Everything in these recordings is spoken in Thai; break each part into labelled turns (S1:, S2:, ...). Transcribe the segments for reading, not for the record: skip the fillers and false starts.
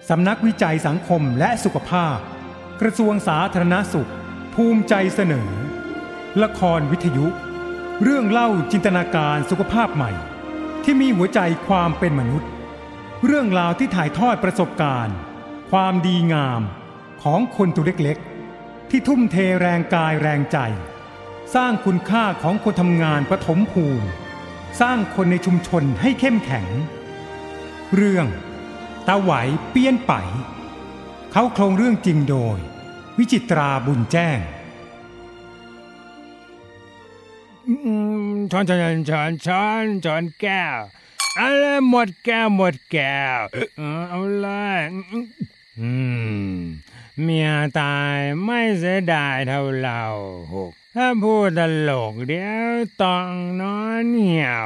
S1: สำนักวิจัยสังคมและสุขภาพกระทรวงสาธารณสุขภูมิใจเสนอละครวิทยุเรื่องเล่าจินตนาการสุขภาพใหม่ที่มีหัวใจความเป็นมนุษย์เรื่องราวที่ถ่ายทอดประสบการณ์ความดีงามของคนตัวเล็กๆที่ทุ่มเทแรงกายแรงใจสร้างคุณค่าของคนทำงานปฐมภูมิสร้างคนในชุมชนให้เข้มแข็งเรื่องตาไหวเปี้ยนไปเขาโครงเรื่องจริงโดยวิจิตราบุญแจ้ง
S2: ช้อนแก้วอะไรหมดแก้วเอาเลยเมียตายไม่เสียดายเท่าเราถ้าพูดตลกเดี๋ยวต้องนอนเหี่ยว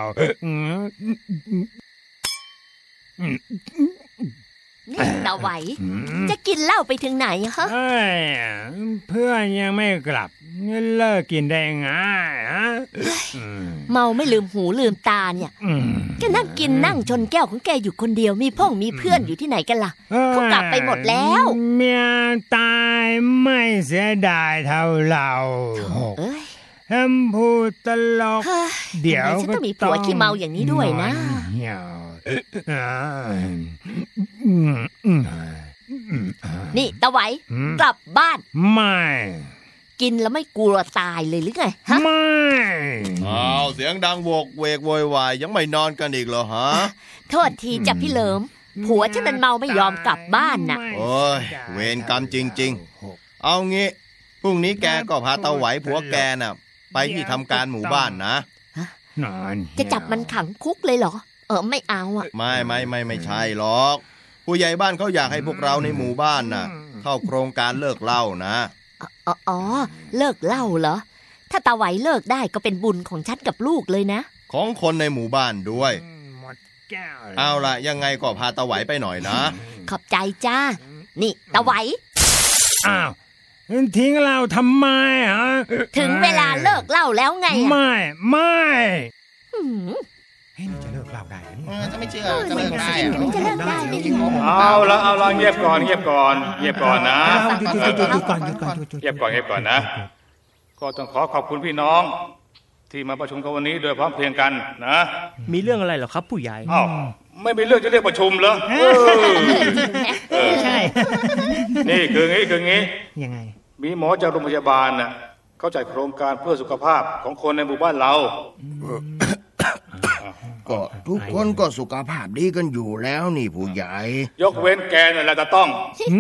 S3: นี่ตาไหวจะกินเหล้าไปถึงไหนฮะ
S2: เพื่อนยังไม่กลับเลิกกินได้ง่ายฮะ
S3: เมาไม่ลืมหูลืมตาเนี่ยแกนั่งกินนั่งชนแก้วของแกอยู่คนเดียวมีมีเพื่อนอยู่ที่ไหนกันล่ะเขากลับไปหมดแล้ว
S2: เมียตายไม่เสียดายเท่าเราพูดตลกเดี๋ยว
S3: ก็ต้องมีผัวขี้เมาอย่างนี้ด้วยนะนี่ตาไหวกลับบ้าน
S2: ไม่
S3: กินแล้วไม่กลัวตายเลยหรือไงฮะ
S2: ไม่
S4: เสียงดังโวกเวกโวยวายยังไม่นอนกันอีกเหรอฮะ
S3: โทษทีจับพี่เหลิมผัวฉันมันเมาไม่ยอมกลับบ้านน่ะ
S4: โอ้ยเวรกรรมจริงๆเอางี้พรุ่งนี้แกก็พาตาไหวผัวแกน่ะไปที่ทำการหมู่บ้านนะ
S3: จะจับมันขังคุกเลยเหรอไม่เอาอ่ะ
S4: ไม่ใช่หรอกผู้ใหญ่บ้านเขาอยากให้พวกเราในหมู่บ้านน่ะเข้าโครงการเลิกเหล้านะ
S3: เลิกเหล้าเหรอถ้าตาไหวเลิกได้ก็เป็นบุญของฉันกับลูกเลยนะ
S4: ของคนในหมู่บ้านด้วยเอาล่ะยังไงก็พาตาไหวไปหน่อยนะ
S3: ขอบใจจ้านี่ตาไหว
S2: อ้าวทิ้งเราทำไมฮะ
S3: ถึงเวลาเลิกเหล้าแล้วไง
S2: ไม่
S1: นี่จะเลิกเหล้าได้
S5: ถ้าไม่เชื่อจะเลิกได้
S6: เอาละเงียบก่อนนะเงียบก่อนนะก็ต้องขอบคุณพี่น้องที่มาประชุมกันวันนี้โดยพร้อมเพรียงกันนะ
S5: มีเรื่องอะไรเหรอครับผู้ใหญ่
S6: ไม่มีเรื่องจะเรียกประชุมเหรอ
S5: ใช่
S6: นี่คืองี้
S5: ยังไง
S6: มีหมอจากโรงพยาบาลน่ะเขาจัดโครงการเพื่อสุขภาพของคนในหมู่บ้านเรา
S7: ก็ทุกคนก็สุขภาพดีกันอยู่แล้วนี่ผู้ใหญ่
S6: ยกเว้นแกนั่นแหละก็ต้อง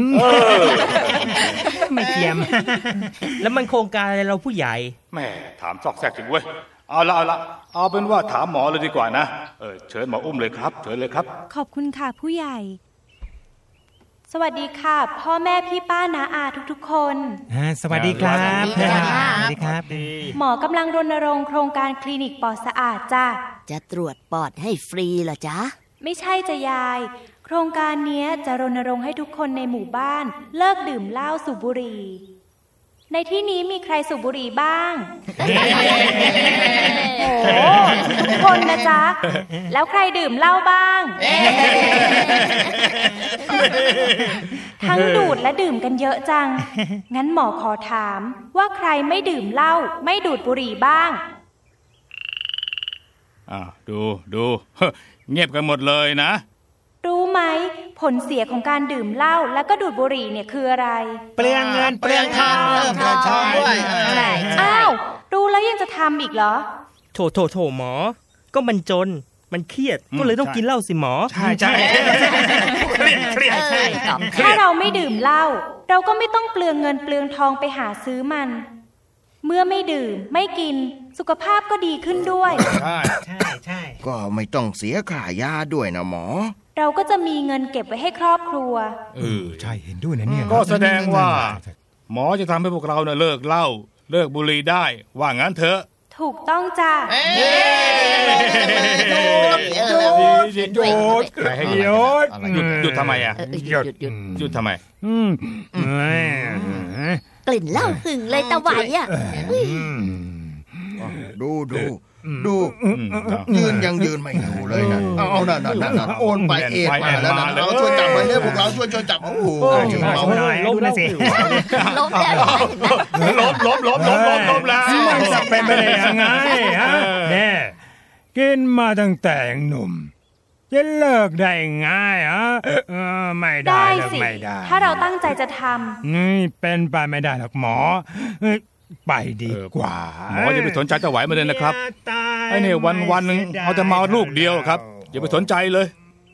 S5: ไม่เทียมแล้วมันโครงการอะไรเราผู้ใหญ่
S6: แม่ถามซอกแซกจริงเว้ยเอาเป็นว่าถามหมอเลยดีกว่านะเชิญหมออุ้มเลยครับเชิญเลยครับ
S8: ขอบคุณค่ะผู้ใหญ่สวัสดีค่ะพ่อแม่พี่ป้าน้าอาทุกๆคน
S1: สวัสดีครับสวัสดีครับ
S8: หมอกำลังรณรงค์โครงการคลินิกปอดสะอาดจ้ะ
S3: จะตรวจปอดให้ฟรีเหรอจ๊ะ
S8: ไม่ใช่จ้ะยายโครงการนี้จะรณรงค์ให้ทุกคนในหมู่บ้านเลิกดื่มเหล้าสูบบุหรี่ในที่นี้มีใครสูบบุหรี่บ้างโอ้ทุกคนนะจ๊ะแล้วใครดื่มเหล้าบ้างทั้งดูดและดื่มกันเยอะจังงั้นหมอขอถามว่าใครไม่ดื่มเหล้าไม่ดูดบุหรี่บ้าง
S6: ดูเงียบกันหมดเลยนะ
S8: รู้ไหมผลเสียของการดื่มเหล้าแล้วก็ดูดบุหรี่เนี่ยคืออะไร
S5: เปลืองเงินเปลืองทอง
S3: ด้วย
S8: อ้าวรู้แล้วยังจะทำอีกเหรอ
S5: โถหมอก็มันจนมันเครียดก็เลยต้องกินเหล้าสิหมอ
S6: ใช่เครียดใช่
S8: ถ้าเราไม่ดื่มเหล้าเราก็ไม่ต้องเปลืองเงินเปลืองทองไปหาซื้อมันเมื่อไม่ดื่มไม่กินสุขภาพก็ดีขึ้นด้วย
S7: ใช่ก็ไม่ต้องเสียค่ายาด้วยนะหมอ
S8: เราก็จะมีเงินเก็บไว้ให้ครอบครัว
S1: ใช่เห็นด้วยนะเนี่ย
S6: ก็แสดงว่าหมอจะทำให้พวกเราเลิกเหล้าเลิกบุหรี่ได้ว่างั้นเถอะ
S8: ถูกต้องจ้ะ
S6: หยุดทำไมอ่ะหยุดทำไม
S3: กลิ่นเหล้าหึงเลยตาไหวอ่ะ
S7: ดูดูยืนยังยืนไม่อยู่เลยนะเอานั่นโอนไปเอ็นมาแล้วนะเราช่วยจับไปเนี่ยพวกเราช่วยจับโอ้โหเรา
S2: ล้มแล้วสิ
S3: ล้มแล้ว
S6: ล้มแล้ว
S2: มันจะเป็นไปได้ยังไงฮะเนี่ยกินมาตั้งแต่ยังหนุ่มจะเลิกได้ง่ายฮะไม่ได้สิไม่ได้
S8: ถ้าเราตั้งใจจะทำ
S2: นี่เป็นไปไม่ได้หรอกหมอไปดีกว่า
S6: หมออย่าไปสนใจตะไหวมาเลยนะครับไอ้เนี่ยวันนึงเอาแต่มาลูกเดียวครับอย่าไปสนใจเลย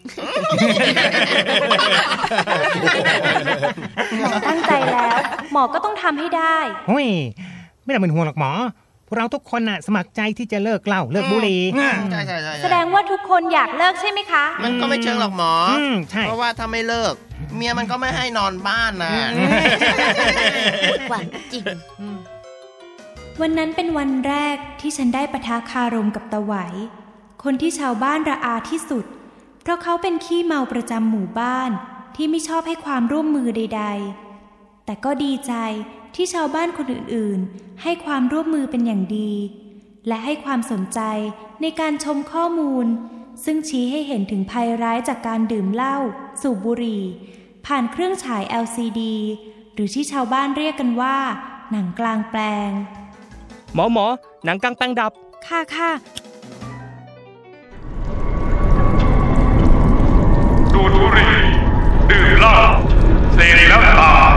S8: หมอตั้งใจแล้วหมอก็ต้องทำให้ได้
S2: เฮ้ยไม่ต้องเป็นห่วงหรอกหมอพวกเราทุกคนน่ะสมัครใจที่จะเลิกเหล้าเลิกบุหรี่
S7: ใช่
S8: แสดงว่าทุกคนอยากเลิกใช่ไหมคะ
S7: มันก็ไม่เชิงหรอกหมอเพราะว่าถ้าไม่เลิกเมียมันก็ไม่ให้นอนบ้านนะ
S3: หวานจริง
S8: วันนั้นเป็นวันแรกที่ฉันได้ปะทะคารมกับตะไหวคนที่ชาวบ้านระอาที่สุดเพราะเขาเป็นขี้เมาประจำหมู่บ้านที่ไม่ชอบให้ความร่วมมือใดๆแต่ก็ดีใจที่ชาวบ้านคนอื่นๆให้ความร่วมมือเป็นอย่างดีและให้ความสนใจในการชมข้อมูลซึ่งชี้ให้เห็นถึงภัยร้ายจากการดื่มเหล้าสูบบุหรี่ผ่านเครื่องฉาย LCD หรือที่ชาวบ้านเรียกกันว่าหนังกลางแปลง
S5: หมอหนังกลางแปลงดับ
S8: ค่ะ
S6: ดูดบุหรี่ดื่มเหล้าเสพแล้วตาย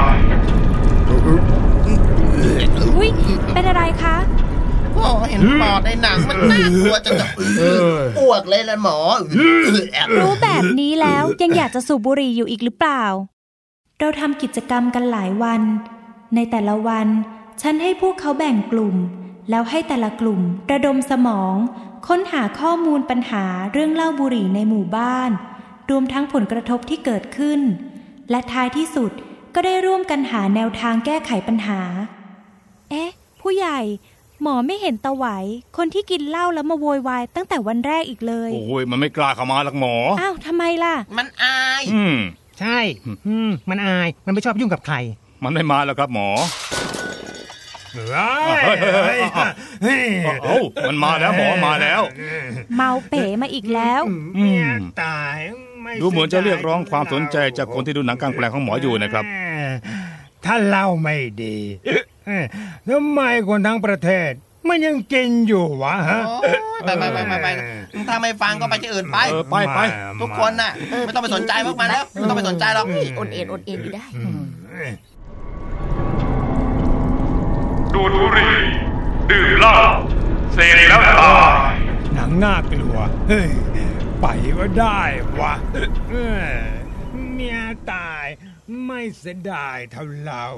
S8: อุ๊ยเป็นอะไรคะ
S7: ก็เห็นปอดในหนังมันน่ากลัวจนจะอ้วกเลยหมอ
S8: รู้แบบนี้แล้วยังอยากจะสูบบุหรี่อยู่อีกหรือเปล่าเราทำกิจกรรมกันหลายวันในแต่ละวันฉันให้พวกเขาแบ่งกลุ่มแล้วให้แต่ละกลุ่มระดมสมองค้นหาข้อมูลปัญหาเรื่องเหล้าบุหรี่ในหมู่บ้านรวมทั้งผลกระทบที่เกิดขึ้นและท้ายที่สุดก็ได้ร่วมกันหาแนวทางแก้ไขปัญหาผู้ใหญ่หมอไม่เห็นตะไหวคนที่กินเหล้าแล้วมาโวยวายตั้งแต่วันแรกอีกเลย
S6: โอ้ยมันไม่กล้าเข้ามาหรอกหมอ
S8: อ้าวทำไมล่ะ
S7: มันอาย
S2: ใช่มันอายมันไม่ชอบยุ่งกับใคร
S6: มันไม่มาแล้วครับหมอมันมาแล้วหมอมาแล้ว
S8: เมาเป๋มาอีกแล้ว
S2: ตาย
S6: ดูเหมือนจะเรียกร้องความสนใจจากคนที่ดูหนังกลางแปลงของหมออยู่นะครับ
S2: ถ้าเล่าไม่ดีทำไมคนทั้งประเทศมันยังกินอยู่วะฮะ
S7: ไปถ้าไม่ฟังก็ไปที่อื่นไปทุกคนน่ะไม่ต้องไปสนใจพวกมันแล้วไม่ต้องไปสนใจหรอก
S3: อดเอ็นอยู่ได้
S6: ดูดบุหรี่ดื่มเหล้าเสพแล้วตาย
S2: หนังน่ากลัวไปก็ได้วะเมียตายไม่เสียดายเท่าเรา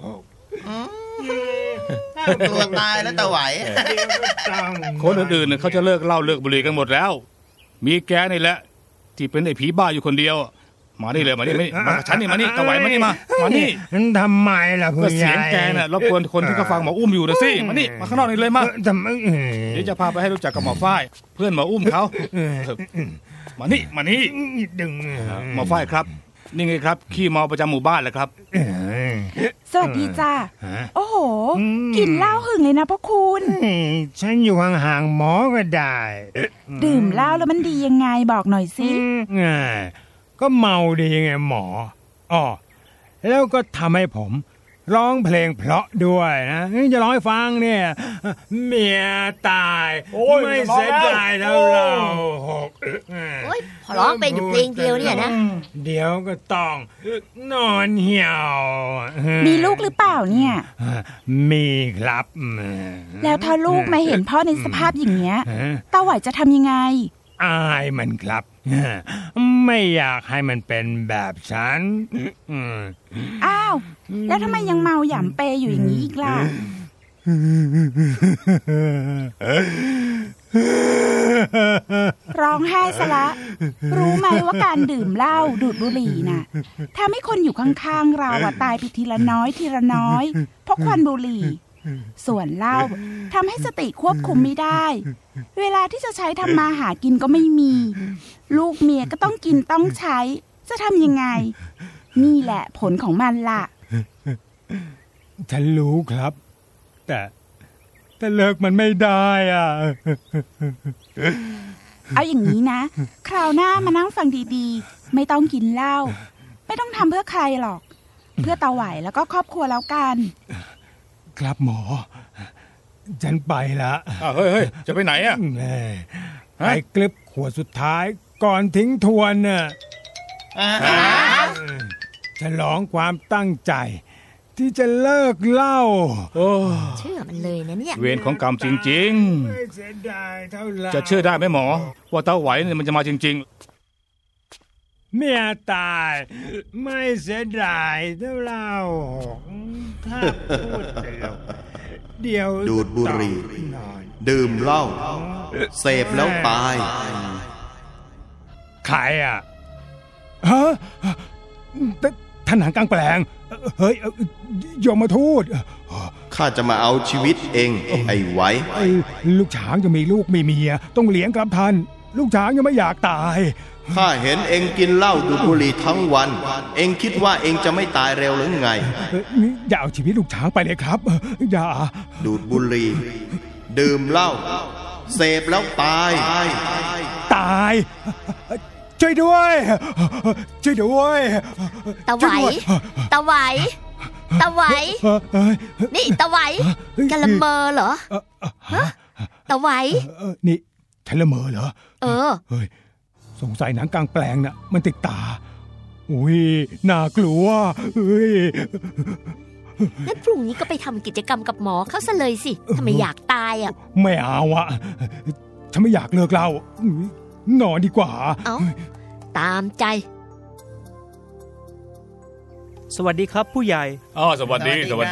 S7: ตัวตายแล้วตะไหว
S6: คนอื่นๆเขาจะเลิกเหล้าเลิกบุหรี่กันหมดแล้วมีแกนี่แหละที่เป็นไอ้ผีบ้าอยู่คนเดียวมานี่เลยมาฉันนี่มานี่ตะไหวมานี่มานี่
S2: ทำไมล่ะผู้ใหญ่
S6: เสียงแกน่ะรบกวนคนที่เขาฟังหมออุ้มอยู่นะสิมานี่มาข้างนอกนี่เลยมาเดี๋ยวจะพาไปให้รู้จักกับหมอฝ้ายเพื่อนหมออุ้มเขามานี่
S2: ดึง
S6: หมอฝ้ายครับนี่ไงครับขี้เมาประจำหมู่บ้านแหละครับ
S9: สวัสดีจ้าโอ้โหกินเหล้าหึงเลยนะพ่อคุณ
S2: ฉันอยู่ห่างๆหมอก็ได้
S9: ดื่มเหล้าแล้วมันดียังไงบอกหน่อยสิ
S2: ก็เมาดีไงหมอแล้วก็ทำให้ผมร้องเพลงเพราะด้วยนะจะร้องให้ฟังเนี่ยเมียตายไม่เสียดายเท่าเรา
S3: พอร้องเป็นอยู่เพลงเดียวเนี่ยนะ
S2: เดี๋ยวก็ต้องนอนเหี่ยว
S9: มีลูกหรือเปล่าเนี่ย
S2: มีครับ
S9: แล้วถ้าลูกมาเห็นพ่อในสภาพอย่างเงี้ยตาไหวจะทำยังไง
S2: อายมันครับไม่อยากให้มันเป็นแบบฉัน
S9: อ้าวแล้วทำไมยังเมาหย่ำเปอยู่อย่างนี้อีกล่ะร้องไห้ซะละรู้ไหมว่าการดื่มเหล้าดูดบุหรี่น่ะทำให้คนอยู่ข้างๆเราตายไปทีละน้อยเพราะควันบุหรี่ส่วนเหล้าทำให้สติควบคุมไม่ได้เวลาที่จะใช้ทำมาหากินก็ไม่มีลูกเมียก็ต้องกินต้องใช้จะทำยังไงนี่แหละผลของมันล่ะ
S2: ฉันรู้ครับแต่แต่เลิกมันไม่ได้อ่ะ
S9: เอาอย่างนี้นะ คราวหน้ามานั่งฟังดีๆไม่ต้องกินเหล้าไม่ต้องทำเพื่อใครหรอก เพื่อตาไหวแล้วก็ครอบครัวแล้วกัน
S2: ครับหมอฉันไปละ
S6: เฮ้ยจะไปไหนอ่ะ
S2: ไปกลิบขวดสุดท้ายก่อนทิ้งทวนน่ะฉลองความตั้งใจที่จะเลิกเหล้า
S3: เชื่อมันเลยนะเนี่ย
S6: เวรของกรรมจริงๆจะเชื่อได้ไหมหมอว่าเต้าไหวเนี่ยมันจะมาจริง
S2: ๆเมียตายไม่เสียดายเท่าเหล้าถ้าพูดเดี๋ยว
S4: ดูดบุหรี่ดื่มเหล้าเสพแล้วตาย
S2: ใครอ่ะฮะท่านหางกลางแปลงเฮ้ยยมทูต
S4: ข้าจะมาเอาชีวิตเองไอ้ไหว
S2: ลูกช้างจะมีลูกมีเมียต้องเลี้ยงครับท่านลูกช้างยังไม่อยากตาย
S4: ข้าเห็นเองกินเหล้าดูดบุหรี่ทั้งวันเองคิดว่าเองจะไม่ตายเร็วหรือไง
S2: อย่าเอาชีวิตลูกช้างไปเลยครับอย่า
S4: ดูดบุหรี่ดื่มเหล้าเสพแล้วตาย
S2: ช่วยด้วย
S3: ตาไหวนี่ตาไหวกะละเมอเหรอตาไหว
S2: นี่ฉันละเมอเหรอเฮ้ยสงสัยหนังกลางแปลงน่ะมันติดตาอุ้ยน่ากลัว
S3: งั้นพรุ่งนี้ก็ไปทำกิจกรรมกับหมอเขาซะเลยสิถ้าไม่อยากตายอ่ะ
S2: ไม่เอาอ่ะฉันไม่อยากเลิกเหล้านอนดีกว่า
S3: ตามใจ
S5: สวัสดีครับผู้ใหญ่
S6: สวัสดีเชิญ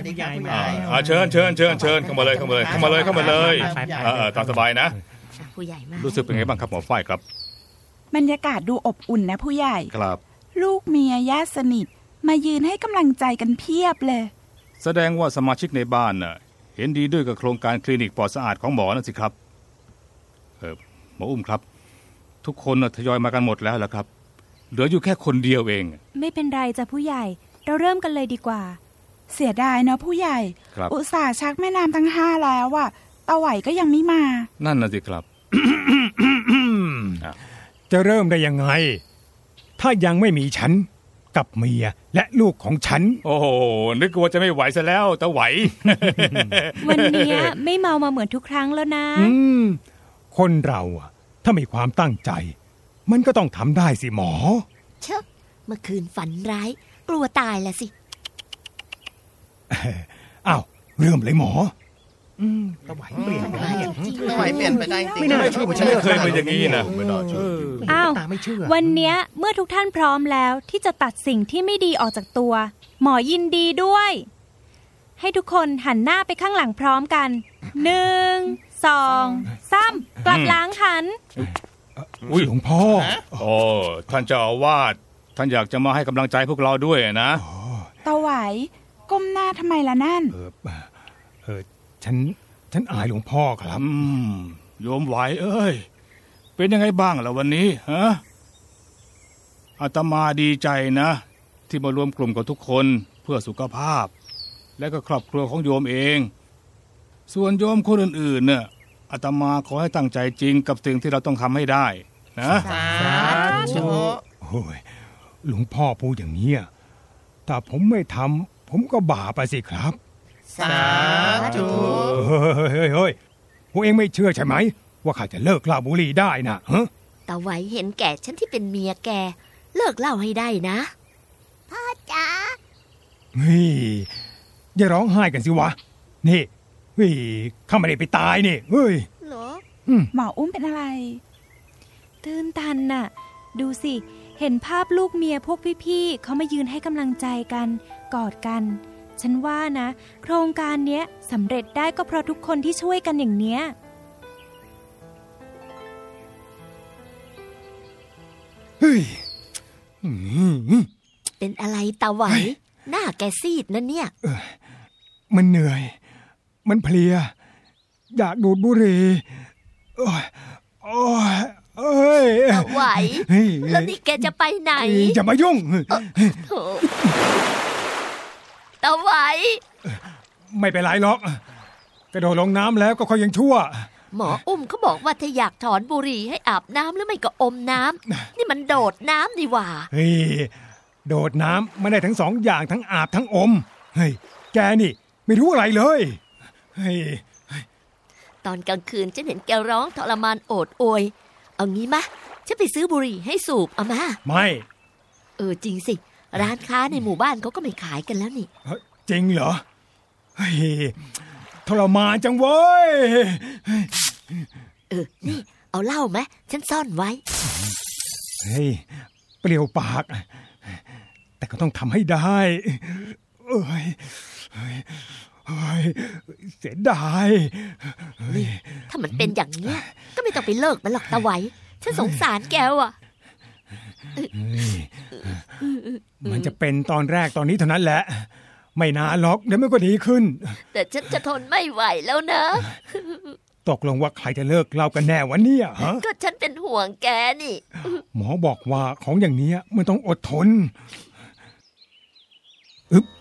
S6: เข้ามาเลยตามสบายนะ
S3: ผู้ใหญ่มาก
S6: รู้สึกเป็นไงบ้างครับหมอฝ้ายครับ
S9: บรรยากาศดูอบอุ่นนะผู้ใหญ่
S6: ครับ
S9: ลูกเมียญาติสนิทมายืนให้กำลังใจกันเพียบเลย
S6: แสดงว่าสมาชิกในบ้านน่ะเห็นดีด้วยกับโครงการคลินิกปลอดสะอาดของหมอนั่นสิครับหมออุ้มครับทุกคนทยอยมากันหมดแล้วครับเหลืออยู่แค่คนเดียวเอง
S8: ไม่เป็นไรจ้ะผู้ใหญ่เราเริ่มกันเลยดีกว่า
S9: เสียดายเนาะผู้ใหญ่อุตส่าห์ชักแม่น้ำทั้ง5แล้วอ่ะตาไหวก็ยังไม่มา
S6: นั่นน่ะสิครับ
S2: จะเริ่มได้ยังไงถ้ายังไม่มีฉันกับเมียและลูกของฉัน
S6: โอ้โหนึกว่าจะไม่ไหวซะแล้วตาไหว
S8: วันนี้ไม่เมามาเหมือนทุกครั้งแล้วนะ
S2: คนเราถ้ามีความตั้งใจมันก็ต้องทำได้สิหมอ
S3: เช่เมื่อคืนฝันร้ายกลัวตายแล้วสิ
S2: อ้าวเริ่มเลยหมอ
S7: ตะไหวเปลี่ยนไปได้ตะไหวเปลี่ยนไปได้จริง
S6: ไม่น่าเชื่อว่าฉันเคยเป็นอย่างนี้นะไม่น่าเชื่อ
S8: อ้าววันนี้เมื่อทุกท่านพร้อมแล้วที่จะตัดสิ่งที่ไม่ดีออกจากตัวหมอยินดีด้วยให้ทุกคนหันหน้าไปข้างหลังพร้อมกัน1 2 3กลับหลังหัน
S2: หลวงพ่อ
S6: ท่านเจ้าอาวาสท่านอยากจะมาให้กำลังใจพวกเราด้วยนะ
S9: ตาไหวก้มหน้าทำไมล่ะนั่น
S2: ฉันอายหลวงพ่อครับ
S6: โยมไหวเอ้ยเป็นยังไงบ้างล่ะวันนี้ฮะอาตมาดีใจนะที่มารวมกลุ่มกับทุกคนเพื่อสุขภาพและก็ครอบครัวของโยมเองส่วนโยมคนอื่นๆเนี่ยอาตมาขอให้ตั้งใจจริงกับสิ่งที่เราต้องทำให้ได้นะ
S7: สาธุ
S2: โอ้ยหลวงพ่อพูดอย่างนี้ถ้าผมไม่ทำผมก็บาปไปสิครับ
S7: สาธุ
S2: เฮ้ยพวกเองไม่เชื่อใช่ไหมว่าข้าจะเลิกเหล้าบุหรี่ได้นะฮะ
S3: ตาไหวเห็นแก่ฉันที่เป็นเมียแกเลิกเหล้าให้ได้นะพ่อจ๋า
S2: เฮ้ยอย่าร้องไห้กันสิวะนี่เฮ้ยข้าไม่ได้ไปตายนี่เฮ้ย
S3: เหรอ
S9: หมออุ้มเป็นอะไร
S8: ตื่นตันน่ะดูสิเห็นภาพลูกเมียพวกพี่ๆเขามายืนให้กำลังใจกันกอดกันฉันว่านะโครงการเนี้ยสำเร็จได้ก็เพราะทุกคนที่ช่วยกันอย่างเนี้ย
S2: เฮ้ย
S3: เป็นอะไรตาไหวหน้าแกซีดนะเนี่ย
S2: มันเหนื่อยมันเพลียอยากดูดบุหรี่
S3: ตาไหวแล้วนี่แกจะไปไหน
S2: อย่ามายุ่ง
S3: ตาไหว
S2: ไม่เป็นไรหรอกกระโดดลงน้ำแล้วก็ค่อยยังชั่ว
S3: หมออุ้มเขาบอกว่าถ้าอยากถอนบุหรี่ให้อาบน้ำหรือไม่ก็อมน้ำนี่มันโดดน้ำดีว่า
S2: เฮ้ยโดดน้ำไม่ได้ทั้งสองอย่างทั้งอาบทั้งอมเฮ้ยแกนี่ไม่รู้อะไรเลยเฮ้ย
S3: ตอนกลางคืนฉันเห็นแกร้องทรมานโอดโอยเอางี้มะฉันไปซื้อบุหรี่ให้สูบเอามา
S2: ไม่
S3: จริงสิร้านค้าในหมู่บ้านเขาก็ไม่ขายกันแล้วนี่
S2: จริงเหรอเฮ้ยทรมานจังเว้ย
S3: นี่เอาเหล้าไหมฉันซ่อนไว้
S2: เฮ้ยเปรี้ยวปากแต่ก็ต้องทำให้ได้เอ้ยเสียดาย
S3: ถ้ามันเป็นอย่างนี้ก็ไม่ต้องไปเลิกมันหรอกตาไหวฉันสงสารแกว่ะ
S2: มันจะเป็นตอนแรกตอนนี้เท่านั้นแหละไม่นานหรอกเดี๋ยวมันก็ดีขึ้น
S3: แต่ฉันจะทนไม่ไหวแล้วนะ
S2: ตกลงว่าใครจะเลิกเล่ากันแน่วันนี้ฮะ
S3: ก็ฉันเป็นห่วงแกนี่
S2: หมอบอกว่าของอย่างนี้มันต้องอดทนอึบ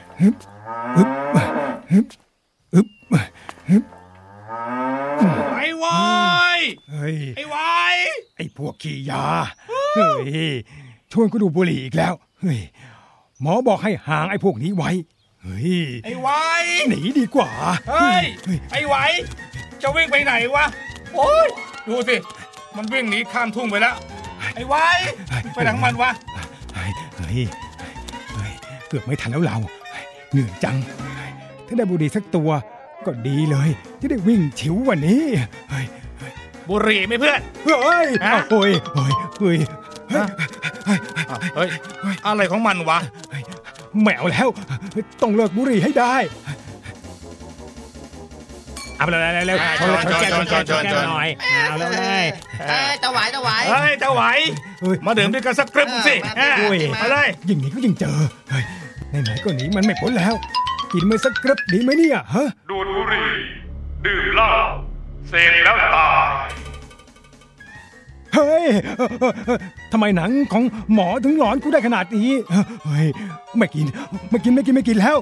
S6: ไอ้วายไอ้วาย
S2: ไอ้พวกขี้ยาเฮ้ยชวนกูดูบุหรี่อีกแล้วเฮ้ยหมอบอกให้ห่างไอ้พวกนี้ไว้เฮ้ย
S6: ไอ้วาย
S2: หนีดีกว่า
S6: เฮ้ยไอ้วายจะวิ่งไปไหนวะโอ้ยดูสิมันวิ่งหนีข้ามทุ่งไปแล้วไอ้วายไปหลังมันวะ
S2: เฮ้ยเกือบไม่ทันแล้วเราเหนื่อยจังถ้าได้บุหรี่สักตัวก็ดีเลยที่ได้วิ่งฉิววันนี้
S6: บุหรี่ไหมเพื่อน
S2: เฮ้ย
S6: อะไรของมันวะ
S2: แมวแล้วต้องเลิกบุหรี่ให้ได้เอาไปเลยชนหน่อยเอาเลย
S7: ตะไหว
S6: เฮ้ยตะไหวมาดื่มด้วยกันสักกรึ๊บสิมาเลย
S2: อย่างนี้ก็ยังเจอไหนๆก็หนีมันไม่พ้นแล้วกินมันสักกรึ๊บดีไหมเนี่ยฮะ
S10: ดูดบุหรี่ดื่มเหล้าเสพแล้วตาย
S2: เฮ้ยทำไมหนังของหมอถึงหลอนกูได้ขนาดนี้เฮ้ยไม่กินแล้ว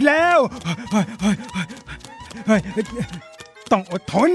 S2: ต้องอดทน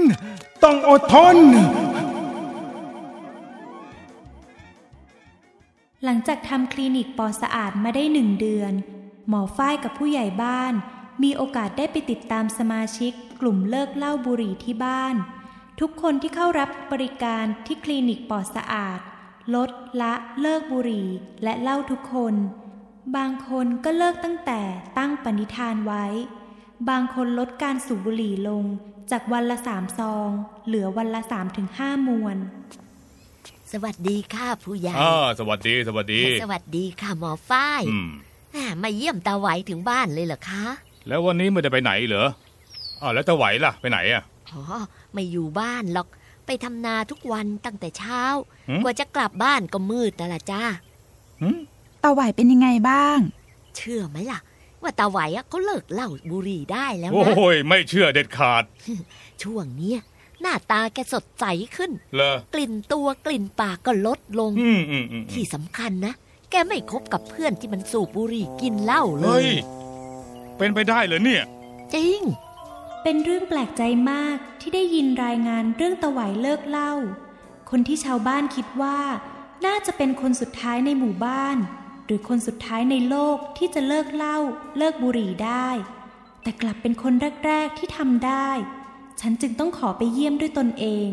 S8: หลังจากทำคลินิกปอดสะอาดมาได้1 เดือนหมอฝ้ายกับผู้ใหญ่บ้านมีโอกาสได้ไปติดตามสมาชิกกลุ่มเลิกเหล้าบุหรี่ที่บ้านทุกคนที่เข้ารับบริการที่คลินิกปอดสะอาดลดละเลิกบุหรี่และเหล้าทุกคนบางคนก็เลิกตั้งแต่ตั้งปณิธานไว้บางคนลดการสูบบุหรี่ลงจากวันละ3 ซองเหลือวันละ 3-5 มวน
S3: สวัสดีค่ะผู้ใหญ่
S6: สวัสดี
S3: สวัสดีค่ะหมอฝ้ายมาเยี่ยมตาไหวถึงบ้านเลยเหรอคะ
S6: แล้ววันนี้ไม่ได้ไปไหนเหรอแล้วตาไหวล่ะไปไหน
S3: ไม่อยู่บ้านหรอกไปทำนาทุกวันตั้งแต่เช้ากว่าจะกลับบ้านก็มืดแล้วล่ะจ้า
S9: ตาไหวเป็นยังไงบ้าง
S3: เชื่อไหมล่ะว่าตาไหวเขาเลิกเหล้าบุหรี่ได้แล้วนะ
S6: โอ้ยไม่เชื่อเด็ดขาด
S3: ช่วงนี้หน้าตาแกสดใสขึ้นกลิ่นตัวกลิ่นปากก็ลดลงที่สำคัญนะแกไม่คบกับเพื่อนที่มันสูบบุหรี่กินเหล้าเลย
S6: เป็นไปได้เหรอเนี่ย
S3: จริง
S8: เป็นเรื่องแปลกใจมากที่ได้ยินรายงานเรื่องตาไหวเลิกเหล้าคนที่ชาวบ้านคิดว่าน่าจะเป็นคนสุดท้ายในหมู่บ้านหรือคนสุดท้ายในโลกที่จะเลิกเหล้าเลิกบุหรี่ได้แต่กลับเป็นคนแรกๆที่ทำได้ฉันจึงต้องขอไปเยี่ยมด้วยตนเอง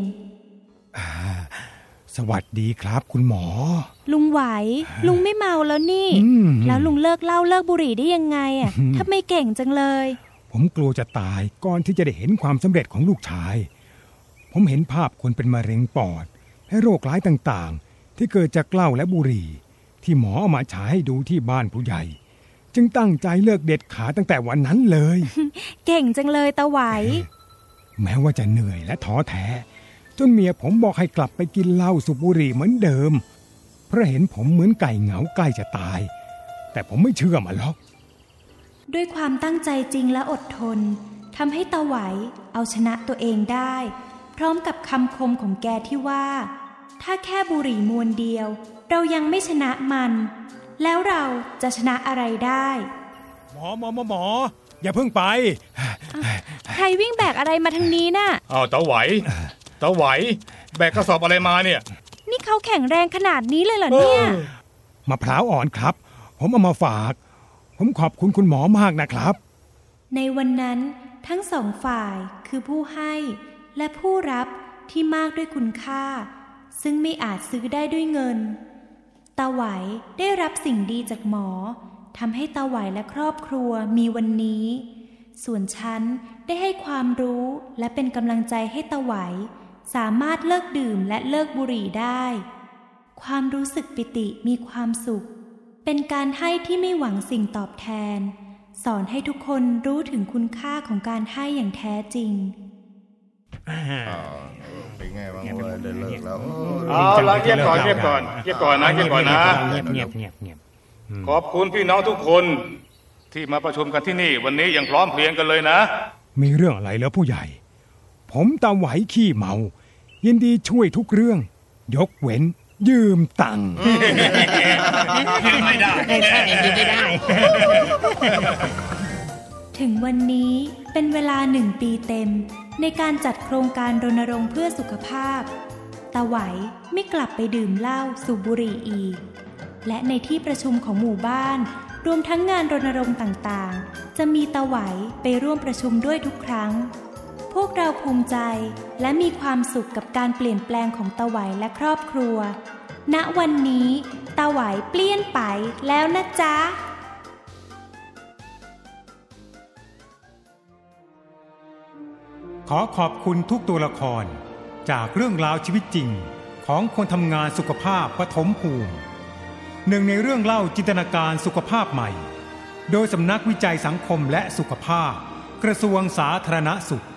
S2: สวัสดีครับคุณหมอ
S8: ลุงไหวลุงไม่เมาแล้วนี่แล้วลุงเลิกเหล้าเลิกบุหรี่ได้ยังไงถ้าไม่เก่งจังเลย
S2: ผมกลัวจะตายก่อนที่จะได้เห็นความสำเร็จของลูกชายผมเห็นภาพคนเป็นมะเร็งปอดและโรคร้ายต่างๆที่เกิดจากเหล้าและบุหรี่ที่หมอเอามาฉายให้ดูที่บ้านผู้ใหญ่จึงตั้งใจเลิกเด็ดขาดตั้งแต่วันนั้นเลย
S8: เก่งจังเลยตาไหว
S2: แม้ว่าจะเหนื่อยและท้อแท้จนเมียผมบอกให้กลับไปกินเหล้าสูบบุหรี่เหมือนเดิมเพราะเห็นผมเหมือนไก่เหงาใกล้จะตายแต่ผมไม่เชื่อมันหรอก
S8: ด้วยความตั้งใจจริงและอดทนทำให้ตาไหวเอาชนะตัวเองได้พร้อมกับคำคมของแกที่ว่าถ้าแค่บุหรี่มวนเดียวเรายังไม่ชนะมันแล้วเราจะชนะอะไรได้
S2: หมออย่าเพิ่งไป
S8: ใครวิ่งแบกอะไรมาทางนี้น่ะ
S6: อ้าวตาไหวแบกกระสอบอะไรมาเนี่ย
S8: นี่เขาแข็งแรงขนาดนี้เลยเหรอเนี่ย
S2: มะพร้าวอ่อนครับผมเอามาฝากผมขอบคุณคุณหมอมากนะครับ
S8: ในวันนั้นทั้งสองฝ่ายคือผู้ให้และผู้รับที่มากด้วยคุณค่าซึ่งไม่อาจซื้อได้ด้วยเงินตาไหวได้รับสิ่งดีจากหมอทำให้ตาไหวและครอบครัวมีวันนี้ส่วนฉันได้ให้ความรู้และเป็นกำลังใจให้ตาไหวสามารถเลิกดื่มและเลิกบุหรี่ได้ความรู้สึกปิติมีความสุขเป็นการให้ที่ไม่หวังสิ่งตอบแทนสอนให้ทุกคนรู้ถึงคุณค่าของการให้อย่างแท้จริง
S7: เป็นไงบ้างได้เลิกแล้ว
S6: เงียบก่อนนะเงียบก่อนนะ
S2: เงียบ
S6: ขอบคุณพี่น้องทุกคนที่มาประชุมกันที่นี่วันนี้อย่างพร้อมเพรียงกันเลยนะ
S2: มีเรื่องอะไรแล้วผู้ใหญ่ผมตาไหวขี้เมายินดีช่วยทุกเรื่องยกเว้นยืมตังค์
S6: ยืมไม่ได้
S8: ถึงวันนี้เป็นเวลา1 ปีเต็มในการจัดโครงการรณรงค์เพื่อสุขภาพตาไหวไม่กลับไปดื่มเหล้าสูบบุหรี่อีกและในที่ประชุมของหมู่บ้านรวมทั้งงานรณรงค์ต่างๆจะมีตาไหวไปร่วมประชุมด้วยทุกครั้งพวกเราภูมิใจและมีความสุขกับการเปลี่ยนแปลงของตาไหวและครอบครัวณวันนี้ตาไหวเปลี่ยนไปแล้วนะจ๊ะ
S1: ขอขอบคุณทุกตัวละครจากเรื่องราวชีวิตจริงของคนทำงานสุขภาพปฐมภูมิหนึ่งในเรื่องเล่าจินตนาการสุขภาพใหม่โดยสำนักวิจัยสังคมและสุขภาพกระทรวงสาธารณสุข